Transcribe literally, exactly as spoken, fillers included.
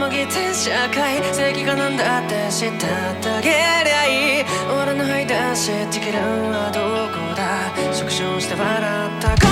ぎて社会正義がなんだって知ったってあげりゃいい。俺の吐い出しチキルはどこだ。縮小して笑った